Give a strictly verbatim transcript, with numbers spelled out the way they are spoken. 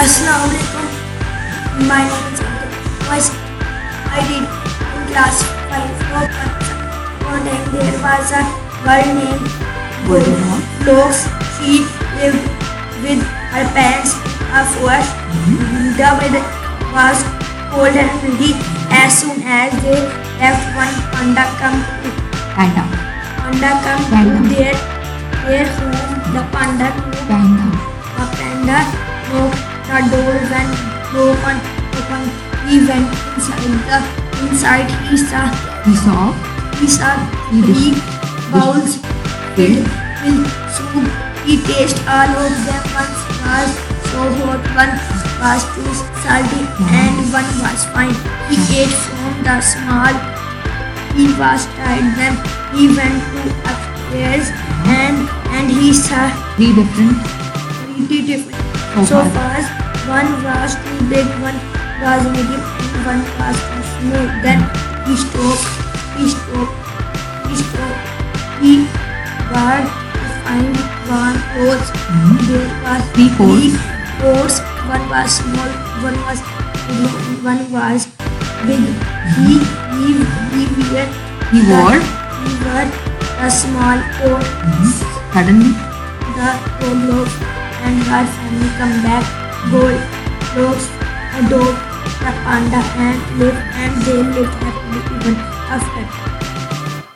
Assalamualaikum. My name is Abdul. Was I did in class five for one day there was a girl named Voldemort. Flox. She lived with her parents in a forest. The weather was cold and windy. As soon as they left, one panda come to Panda. panda come Panda. to their their home. The panda knew Panda. the panda knocked the door when no one opened. He went inside. The inside he saw He saw he saw He three dis- bowls filled filled with soup. He tasted all of them. One was so hot, one was too salty, and one was fine. He ate from the small. He was tired. Then he went to upstairs and and he saw three different pretty different So sofas. One was too big, one was medium, and one was too small. Then he stopped. He stopped. He stopped. He was to find one clothes. There was Three coats. coats. One was small, one was medium, and one was big. He he he wear He wore. he wore a small coat. Suddenly, The Roblox and her family come back. Gold dogs, a dog, the panda, and live and they lived happily even after.